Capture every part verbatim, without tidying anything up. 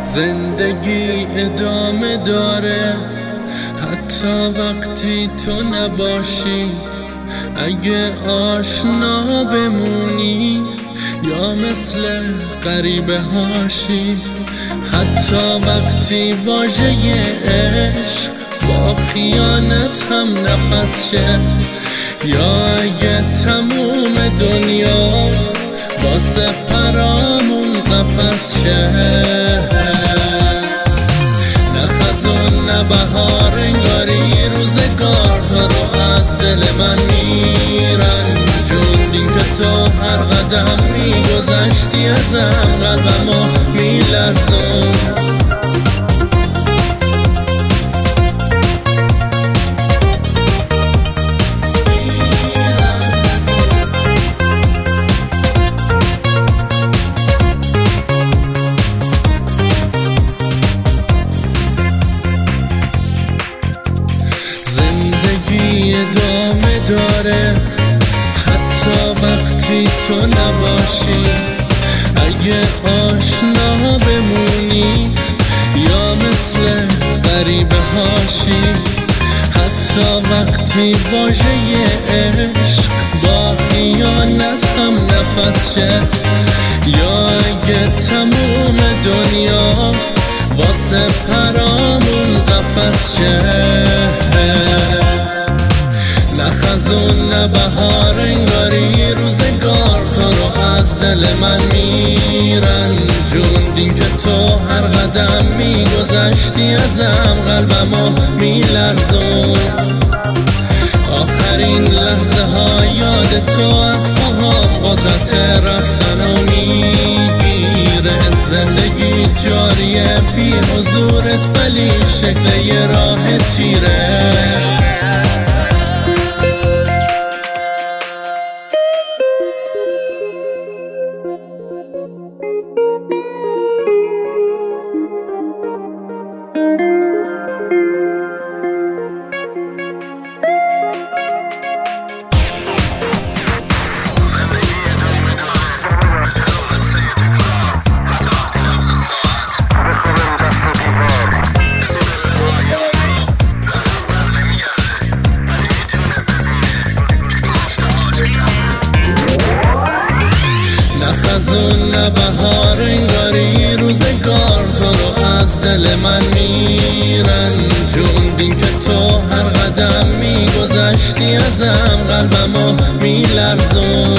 زندگی ادامه داره حتی وقتی تو نباشی. اگه آشنا بمونی یا مثل غریبه هاشی، حتی وقتی واژه عشق با خیانت هم نفس شه، یا اگه تموم دنیا واسه پرامون قفس شه. نه خزون نه بهار، انگاری روزگار تا رو از دل من میرن. جوندین که تو هر قدم میگذشتی ازم، قلبمو میلرزون. زندگی ادامه داره حتی وقتی تو نباشی. اگه آشنا بمونی یا مثل غریبه هاشی، حتی وقتی واژه عشق با خیانت هم نفس شه، یا اگه تموم دنیا واسه پرامون قفس شه. نه خزون نه بهار، انگاری روزگار تو رو از دل من میرن. جوندین که تو هر قدم میگذشتی ازم، قلبمو میلرزون. آخرین لحظه ها یاد تو از پاهام قدرت رفتن و میگیره. زندگی جاریه بی حضورت ولی شکل یه راه تیره. خزون نه بهار، انگاری روزگار تو رو از دل من میرن. جوندین که تو هر قدم میگذشتی ازم، قلبمو میلرزون.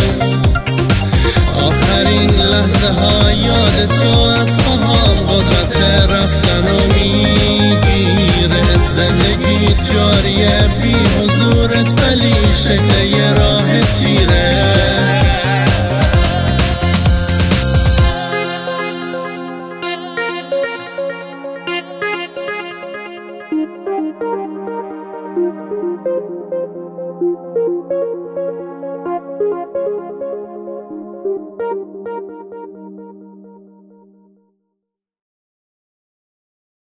آخرین لحظه ها یاد تو از پاهام قدرت رفتن و میگیره. زندگی جاری